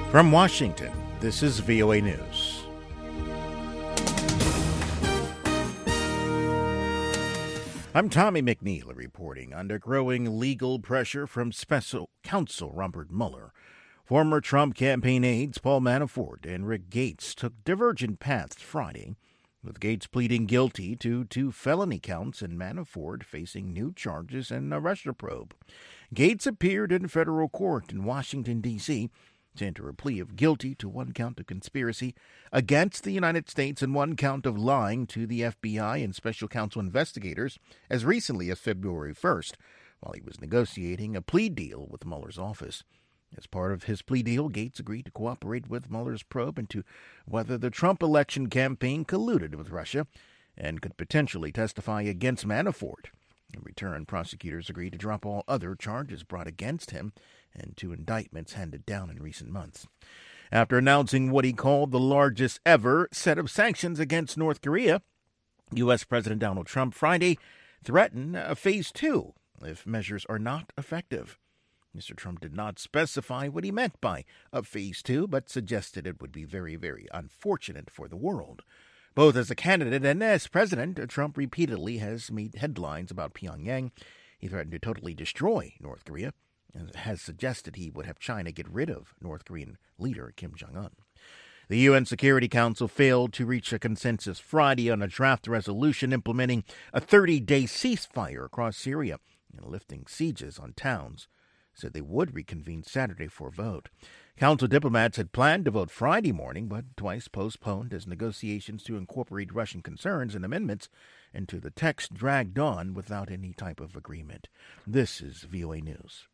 From Washington, this is VOA News. I'm Tommy McNeil reporting. Under growing legal pressure from Special Counsel Robert Mueller, former Trump campaign aides Paul Manafort and Rick Gates took divergent paths Friday, with Gates pleading guilty to 2 felony counts and Manafort facing new charges in a Russia probe. Gates appeared in federal court in Washington, D.C., to enter a plea of guilty to 1 count of conspiracy against the United States and 1 count of lying to the FBI and special counsel investigators as recently as February 1st, while he was negotiating a plea deal with Mueller's office. As part of his plea deal, Gates agreed to cooperate with Mueller's probe into whether the Trump election campaign colluded with Russia and could potentially testify against Manafort. In return, prosecutors agreed to drop all other charges brought against him and 2 indictments handed down in recent months. After announcing what he called the largest ever set of sanctions against North Korea, U.S. President Donald Trump Friday threatened a Phase 2 if measures are not effective. Mr. Trump did not specify what he meant by a Phase 2, but suggested it would be very, very unfortunate for the world. Both as a candidate and as president, Trump repeatedly has made headlines about Pyongyang. He threatened to totally destroy North Korea and has suggested he would have China get rid of North Korean leader Kim Jong-un. The UN Security Council failed to reach a consensus Friday on a draft resolution implementing a 30-day ceasefire across Syria and lifting sieges on towns. Said they would reconvene Saturday for a vote. Council diplomats had planned to vote Friday morning, but twice postponed as negotiations to incorporate Russian concerns and amendments into the text dragged on without any type of agreement. This is VOA News.